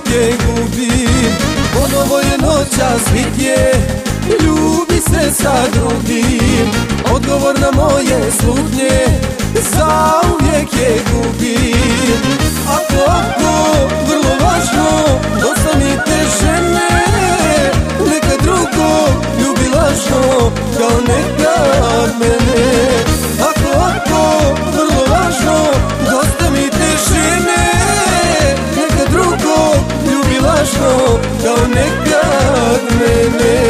je gubim. Ponovo je noćas vidje, ljubi se sa drugim. Odgovor na moje slutnje, zauvijek je gubim. Ako, vrlo važno, dosta mi te žene, neka drugo ljubi lažno, kao nekad mene. Ako, vrlo važno, dosta mi te žene, neka drugo ljubi lažno, kao nekad mene.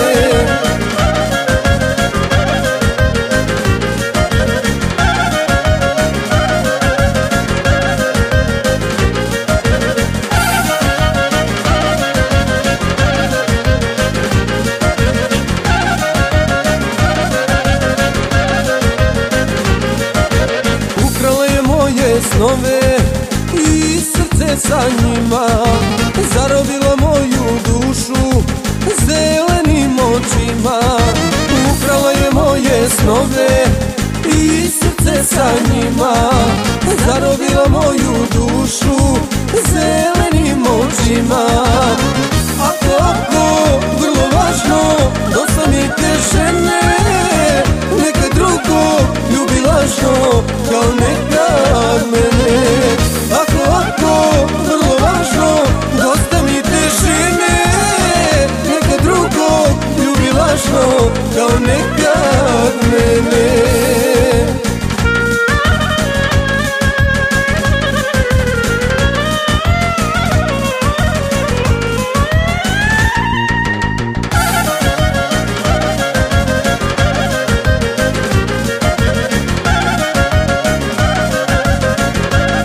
Snove i srce sa njima, zarobila moju dušu zelenim očima. Ukrala je moje snove i srce sa njima, zarobila moju dušu zelenim očima.